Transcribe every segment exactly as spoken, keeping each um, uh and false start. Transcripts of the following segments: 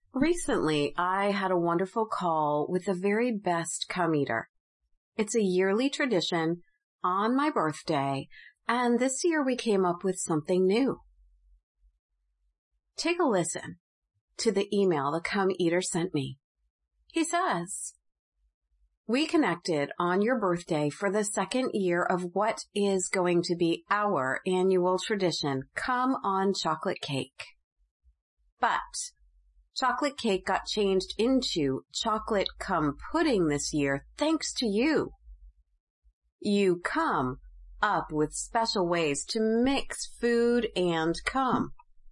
Recently, I had a wonderful call with the very best cum eater. It's a yearly tradition on my birthday, and this year we came up with something new. Take a listen to the email the cum eater sent me. He says, "We connected on your birthday for the second year of what is going to be our annual tradition, cum on chocolate cake. But chocolate cake got changed into chocolate cum pudding this year thanks to you. You come up with special ways to mix food and cum.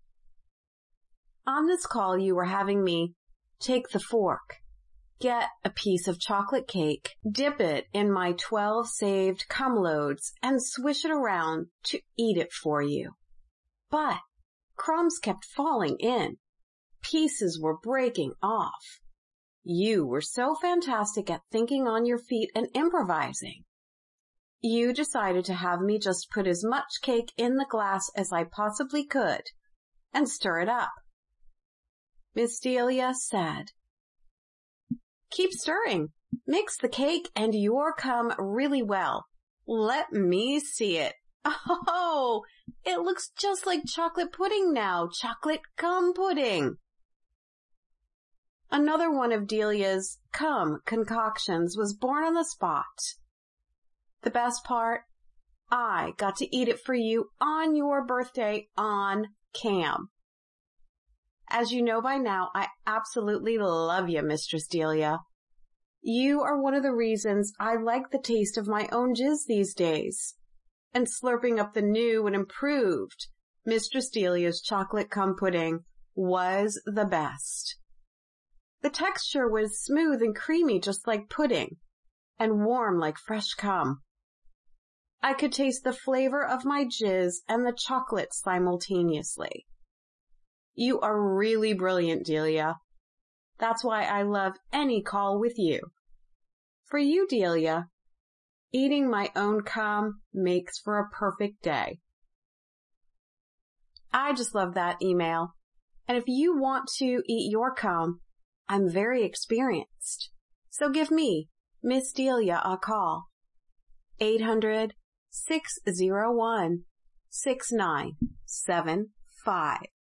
On this call, you were having me take the fork, get a piece of chocolate cake, dip it in my twelve saved cum loads, and swish it around to eat it for you. But crumbs kept falling in. Pieces were breaking off. You were so fantastic at thinking on your feet and improvising. You decided to have me just put as much cake in the glass as I possibly could and stir it up." Miss Delia said, "Keep stirring. Mix the cake and your cum really well. Let me see it. Oh, it looks just like chocolate pudding now. Chocolate cum pudding." Another one of Delia's cum concoctions was born on the spot. The best part, I got to eat it for you on your birthday on cam. As you know by now, I absolutely love you, Mistress Delia. You are one of the reasons I like the taste of my own jizz these days, and slurping up the new and improved Mistress Delia's chocolate cum pudding was the best. The texture was smooth and creamy just like pudding, and warm like fresh cum. I could taste the flavor of my jizz and the chocolate simultaneously. You are really brilliant, Delia. That's why I love any call with you. For you, Delia, eating my own cum makes for a perfect day." I just love that email. And if you want to eat your cum, I'm very experienced. So give me, Miss Delia, a call. eight hundred, six oh one, six nine seven five.